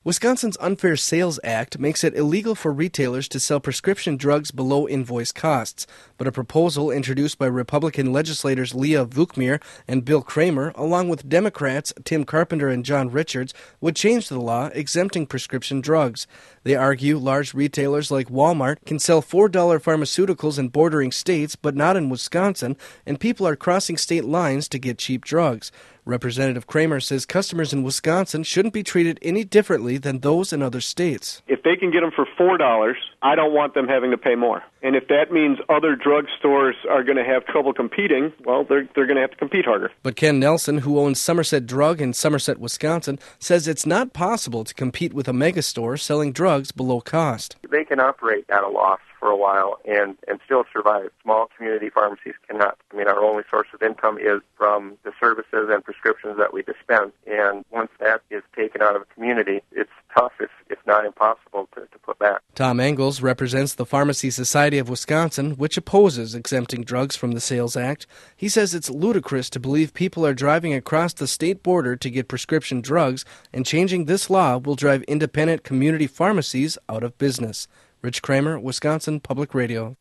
Wisconsin's Unfair Sales Act makes it illegal for retailers to sell prescription drugs below invoice costs, but a proposal introduced by Republican legislators Leah Vukmir and Bill Kramer, along with Democrats Tim Carpenter and John Richards, would change the law exempting prescription drugs. They argue large retailers like Walmart can sell $4 pharmaceuticals in bordering states, but not in Wisconsin, and people are crossing state lines to get cheap drugs. Representative Kramer says customers in Wisconsin shouldn't be treated any differently than those in other states. If they can get them for $4, I don't want them having to pay more. And if that means other drugstores are going to have trouble competing, well, they're going to have to compete harder. But Ken Nelson, who owns Somerset Drug in Somerset, Wisconsin, says it's not possible to compete with a megastore selling drugs below cost. They can operate at a loss for a while and still survive. Small community pharmacies cannot. I mean, our only source of income is from the services and prescriptions that we dispense. And once that is taken out of a community, it's tough, if not impossible, to put back. Tom Engels represents the Pharmacy Society of Wisconsin, which opposes exempting drugs from the Sales Act. He says it's ludicrous to believe people are driving across the state border to get prescription drugs, and changing this law will drive independent community pharmacies out of business. Rich Kramer, Wisconsin Public Radio.